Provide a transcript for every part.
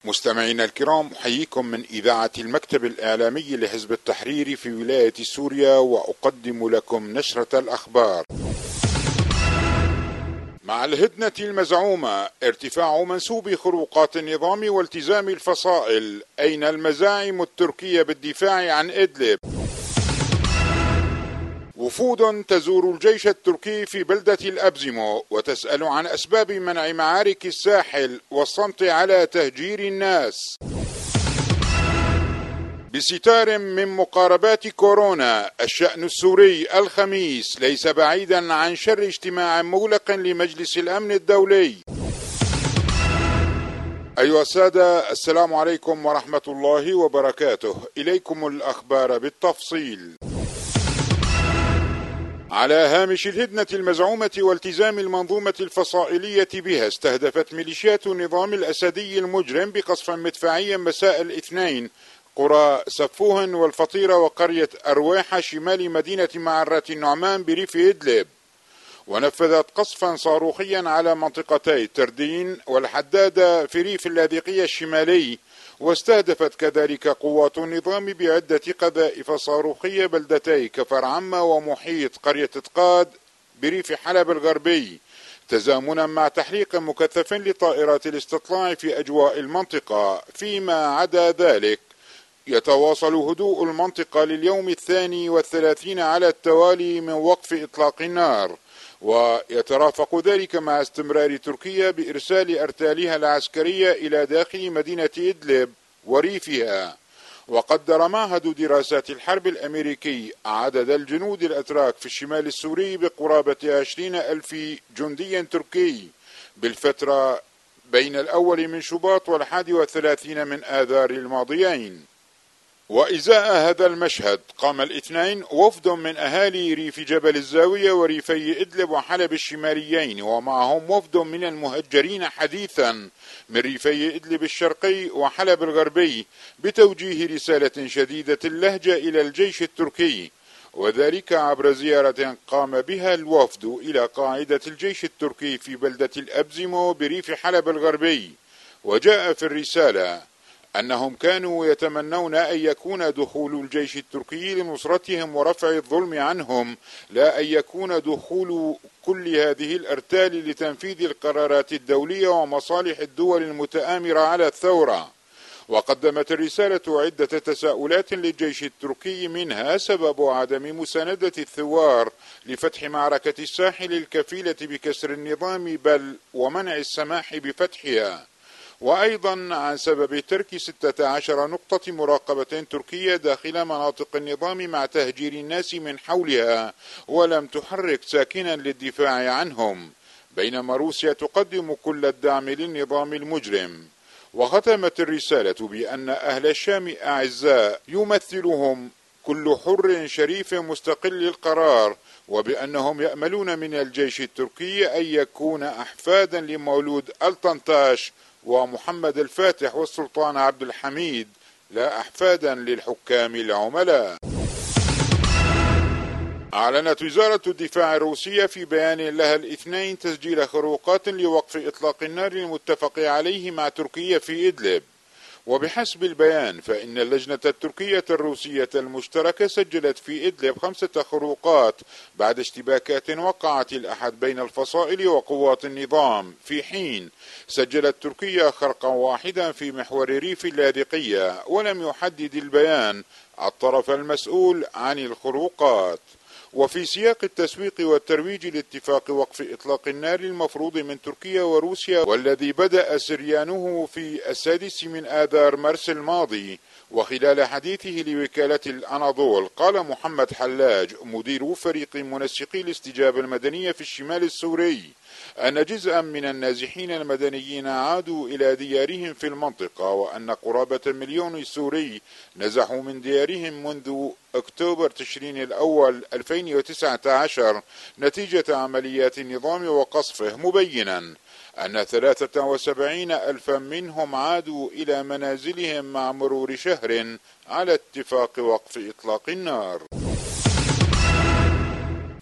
مستمعينا الكرام، أحييكم من إذاعة المكتب الإعلامي لحزب التحرير في ولاية سوريا، وأقدم لكم نشرة الأخبار. مع الهدنة المزعومة ارتفاع منسوب خروقات النظام والتزام الفصائل، أين المزاعم التركية بالدفاع عن إدلب؟ وفود تزور الجيش التركي في بلدة الأبزمو وتسأل عن أسباب منع معارك الساحل والصمت على تهجير الناس. بستار من مقاربات كورونا، الشأن السوري الخميس ليس بعيدا عن شر اجتماع مغلق لمجلس الأمن الدولي. أيها السادة، السلام عليكم ورحمة الله وبركاته. إليكم الأخبار بالتفصيل. على هامش الهدنة المزعومة والتزام المنظومة الفصائلية بها، استهدفت ميليشيات النظام الأسدي المجرم بقصف مدفعي مساء الاثنين قرى سفوهن والفطيرة وقرية أرواحة شمال مدينة معرة النعمان بريف إدلب، ونفذت قصفا صاروخيا على منطقتي تردين والحدادة في ريف اللاذقية الشمالي، واستهدفت كذلك قوات النظام بعدة قذائف صاروخية بلدتي كفر عمة ومحيط قرية تقاد بريف حلب الغربي، تزامنا مع تحريق مكثف لطائرات الاستطلاع في أجواء المنطقة. فيما عدا ذلك يتواصل هدوء المنطقة لليوم 32 على التوالي من وقف إطلاق النار، ويترافق ذلك مع استمرار تركيا بإرسال أرتالها العسكرية إلى داخل مدينة إدلب وريفها. وقدر معهد دراسات الحرب الأمريكي عدد الجنود الأتراك في الشمال السوري بقرابة 20,000 جندي تركي بالفترة بين الأول من شباط وال31 من آذار الماضيين. وإزاء هذا المشهد قام الاثنين وفد من أهالي ريف جبل الزاوية وريفي إدلب وحلب الشماليين، ومعهم وفد من المهجرين حديثا من ريفي إدلب الشرقي وحلب الغربي، بتوجيه رسالة شديدة اللهجة إلى الجيش التركي، وذلك عبر زيارة قام بها الوفد إلى قاعدة الجيش التركي في بلدة الأبزمو بريف حلب الغربي. وجاء في الرسالة أنهم كانوا يتمنون أن يكون دخول الجيش التركي لنصرتهم ورفع الظلم عنهم، لا أن يكون دخول كل هذه الأرتال لتنفيذ القرارات الدولية ومصالح الدول المتآمرة على الثورة. وقدمت الرسالة عدة تساؤلات للجيش التركي، منها سبب عدم مساندة الثوار لفتح معركة الساحل الكفيلة بكسر النظام بل ومنع السماح بفتحها، وأيضا عن سبب ترك 16 نقطة مراقبة تركية داخل مناطق النظام مع تهجير الناس من حولها ولم تحرك ساكنا للدفاع عنهم، بينما روسيا تقدم كل الدعم للنظام المجرم. وختمت الرسالة بأن أهل الشام أعزاء يمثلهم كل حر شريف مستقل القرار، وبأنهم يأملون من الجيش التركي أن يكون أحفادا لمولود الطنطاش ومحمد الفاتح والسلطان عبد الحميد، لا أحفادا للحكام العملاء. أعلنت وزارة الدفاع الروسية في بيان لها الاثنين تسجيل خروقات لوقف إطلاق النار المتفق عليه مع تركيا في إدلب. وبحسب البيان فإن اللجنة التركية الروسية المشتركة سجلت في إدلب 5 خروقات بعد اشتباكات وقعت الأحد بين الفصائل وقوات النظام، في حين سجلت تركيا خرقا واحدا في محور ريف اللاذقية، ولم يحدد البيان الطرف المسؤول عن الخروقات. وفي سياق التسويق والترويج لاتفاق وقف إطلاق النار المفروض من تركيا وروسيا، والذي بدأ سريانه في 6 من آذار مارس الماضي، وخلال حديثه لوكالة الأناضول قال محمد حلاج مدير فريق منسقي الاستجابة المدنية في الشمال السوري أن جزءا من النازحين المدنيين عادوا إلى ديارهم في المنطقة، وأن قرابة 1,000,000 سوري نزحوا من ديارهم منذ أكتوبر تشرين الأول 2019 نتيجة عمليات النظام وقصفه، مبينا أن 73,000 منهم عادوا إلى منازلهم مع مرور شهر على اتفاق وقف إطلاق النار.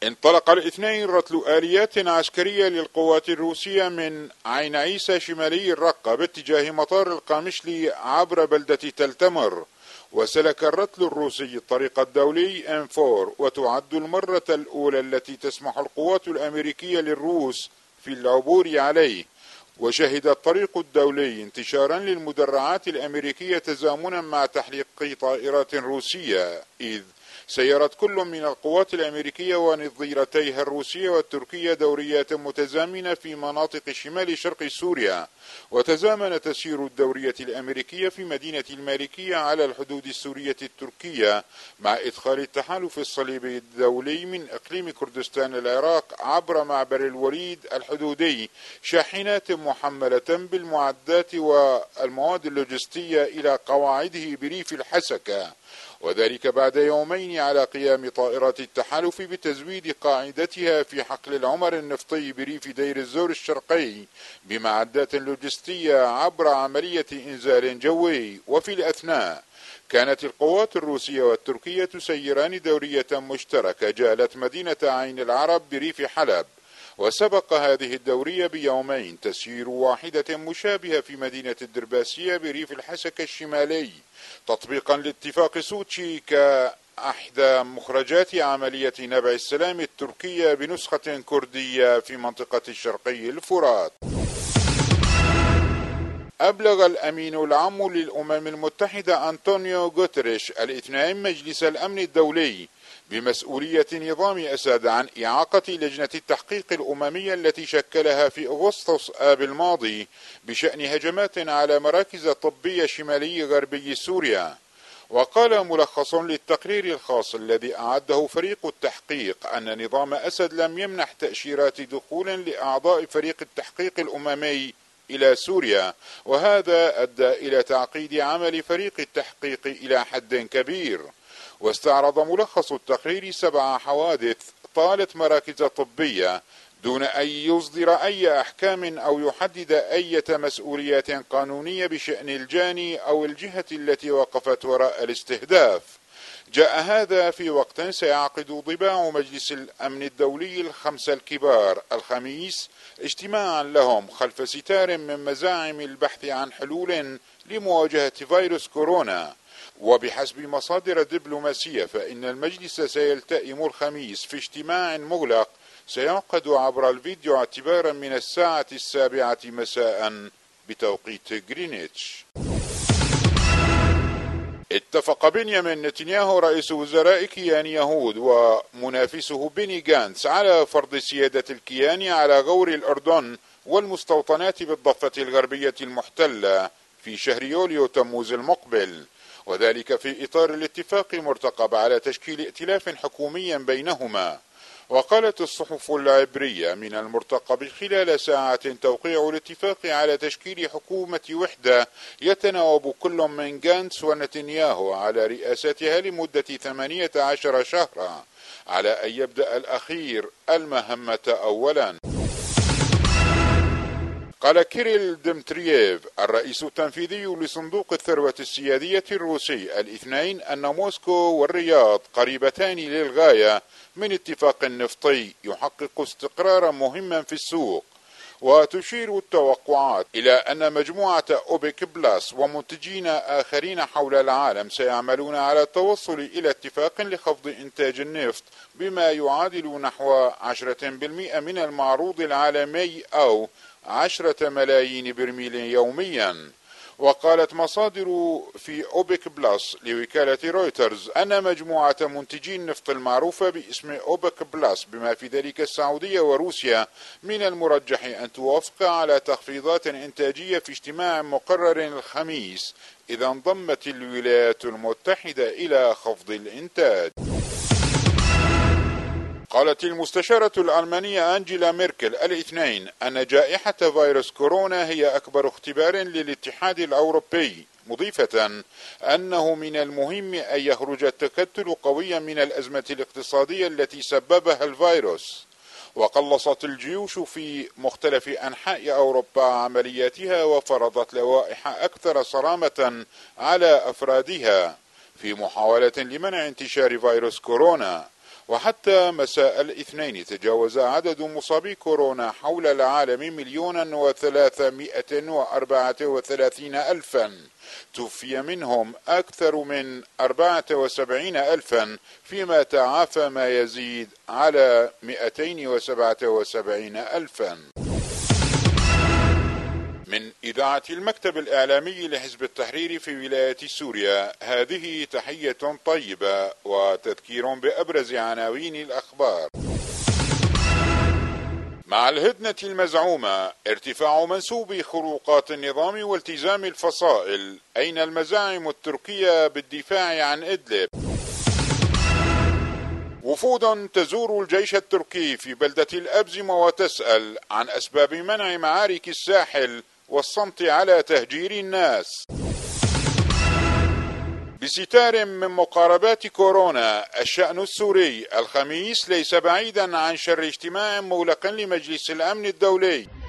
انطلق الاثنين رتل آليات عسكرية للقوات الروسية من عين عيسى شمالي الرقة باتجاه مطار القامشلي عبر بلدة تل تمر. وسلك الرتل الروسي الطريق الدولي M4، وتعد المرة الأولى التي تسمح القوات الأمريكية للروس في العبور عليه. وشهد الطريق الدولي انتشارا للمدرعات الأمريكية تزامنا مع تحليق طائرات روسية، إذ سيرت كل من القوات الأمريكية ونظيرتيها الروسية والتركية دوريات متزامنة في مناطق شمال شرق سوريا. وتزامن تسيير الدورية الأمريكية في مدينة المالكية على الحدود السورية التركية مع إدخال التحالف الصليبي الدولي من إقليم كردستان العراق عبر معبر الوريد الحدودي شاحنات محملة بالمعدات والمواد اللوجستية إلى قواعده بريف الحسكة، وذلك بعد يومين على قيام طائرات التحالف بتزويد قاعدتها في حقل العمر النفطي بريف دير الزور الشرقي بمعدات لوجستية عبر عملية إنزال جوي. وفي الأثناء كانت القوات الروسية والتركية تسيران دورية مشتركة جالت مدينة عين العرب بريف حلب، وسبق هذه الدورية بيومين تسيير واحدة مشابهة في مدينة الدرباسية بريف الحسكة الشمالي، تطبيقا لاتفاق سوتشي كأحدى مخرجات عملية نبع السلام التركية بنسخة كردية في منطقة الشرقي الفرات. أبلغ الأمين العام للأمم المتحدة أنطونيو غوتريش الاثنين مجلس الأمن الدولي بمسؤولية نظام أسد عن إعاقة لجنة التحقيق الأممية التي شكلها في أغسطس آب الماضي بشأن هجمات على مراكز طبية شمالي غربي سوريا. وقال ملخص للتقرير الخاص الذي أعده فريق التحقيق أن نظام أسد لم يمنح تأشيرات دخول لأعضاء فريق التحقيق الأممي إلى سوريا، وهذا أدى إلى تعقيد عمل فريق التحقيق إلى حد كبير. واستعرض ملخص التقرير 7 حوادث طالت مراكز طبية دون أن يصدر أي أحكام أو يحدد أي مسؤوليات قانونية بشأن الجاني أو الجهة التي وقفت وراء الاستهداف. جاء هذا في وقت سيعقد ضباع مجلس الأمن الدولي الخمسة الكبار الخميس اجتماعا لهم خلف ستار من مزاعم البحث عن حلول لمواجهة فيروس كورونا. وبحسب مصادر دبلوماسية فإن المجلس سيلتئم الخميس في اجتماع مغلق سيعقد عبر الفيديو اعتبارا من الساعة 7 مساء بتوقيت غرينتش. اتفق بنيامين نتنياهو رئيس وزراء كيان يهود ومنافسه بني غانتس على فرض سيادة الكيان على غور الأردن والمستوطنات بالضفة الغربية المحتلة في شهر يوليو تموز المقبل، وذلك في إطار الاتفاق المرتقب على تشكيل ائتلاف حكومي بينهما. وقالت الصحف العبرية من المرتقب خلال ساعات توقيع الاتفاق على تشكيل حكومة وحدة يتناوب كل من غانتس ونتنياهو على رئاستها لمدة 18 شهرا، على أن يبدأ الأخير المهمة أولا. قال كيريل ديمترييف الرئيس التنفيذي لصندوق الثروة السيادية الروسي الاثنين أن موسكو والرياض قريبتان للغاية من اتفاق نفطي يحقق استقرارا مهما في السوق. وتشير التوقعات إلى أن مجموعة أوبك بلاس ومنتجين آخرين حول العالم سيعملون على التوصل إلى اتفاق لخفض إنتاج النفط بما يعادل نحو 10% من المعروض العالمي أو 10 ملايين برميل يوميا. وقالت مصادر في أوبك بلاس لوكالة رويترز أن مجموعة منتجي النفط المعروفة باسم أوبك بلاس بما في ذلك السعودية وروسيا من المرجح أن توافق على تخفيضات إنتاجية في اجتماع مقرر الخميس إذا انضمت الولايات المتحدة إلى خفض الإنتاج. قالت المستشارة الألمانية أنجيلا ميركل الاثنين أن جائحة فيروس كورونا هي أكبر اختبار للاتحاد الأوروبي، مضيفة أنه من المهم أن يخرج التكتل قويا من الأزمة الاقتصادية التي سببها الفيروس. وقلصت الجيوش في مختلف أنحاء أوروبا عملياتها وفرضت لوائح أكثر صرامة على أفرادها في محاولة لمنع انتشار فيروس كورونا. وحتى مساء الاثنين تجاوز عدد مصابي كورونا حول العالم 1,334,000. توفي منهم أكثر من 74,000 فيما تعافى ما يزيد على 277,000. من إذاعة المكتب الإعلامي لحزب التحرير في ولاية سوريا، هذه تحية طيبة وتذكير بأبرز عناوين الأخبار. مع الهدنة المزعومة ارتفاع منسوب خروقات النظام والتزام الفصائل، أين المزاعم التركية بالدفاع عن إدلب؟ وفود تزور الجيش التركي في بلدة الأبزم وتسأل عن أسباب منع معارك الساحل والصمت على تهجير الناس. بستار من مقاربات كورونا، الشأن السوري الخميس ليس بعيدا عن شر اجتماع مغلق لمجلس الأمن الدولي.